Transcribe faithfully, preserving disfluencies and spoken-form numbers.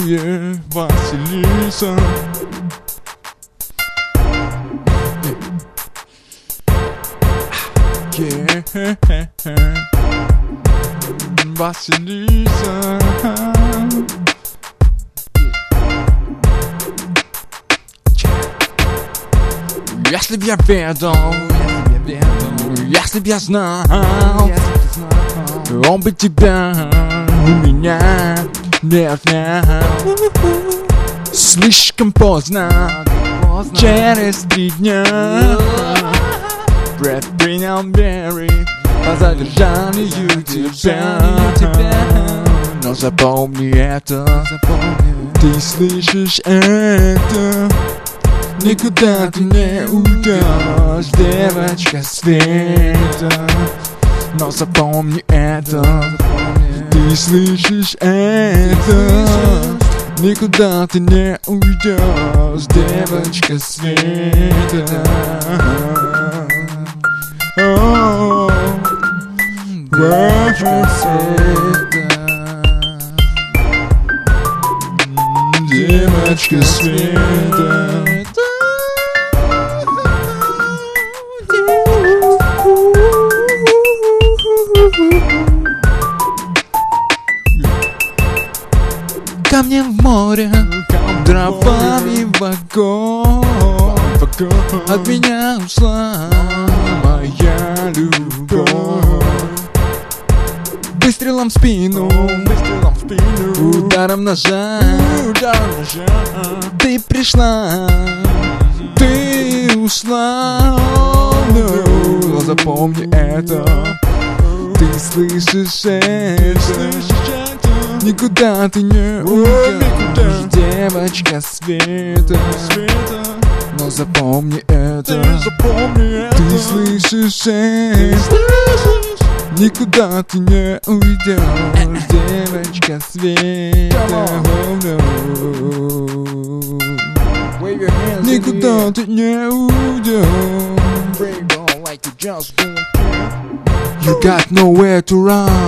Yeah, Василиса. Yeah, Василиса. Если б я ведал, если б я знал, он бы тебя у меня не отнял. Слишком поздно, через три дня предпринял меры по задержанию тебя. Но запомни это, ты слышишь это, никуда ты не уйдешь, девочка Света. Но запомни это, ты слышишь это, никуда ты не уйдешь, девочка Света. О, девочка Света, девочка Света. Камни в море, дровами в огонь. От меня ушла моя любовь. Выстрелом в спину, ударом ножа, ты пришла, ты ушла. Но запомни это, ты слышишь это, никуда ты не уйдешь, девочка Света. Но запомни это, ты слышишь это, никуда ты не уйдешь, девочка Света. Никуда ты не уйдешь. You got nowhere to run.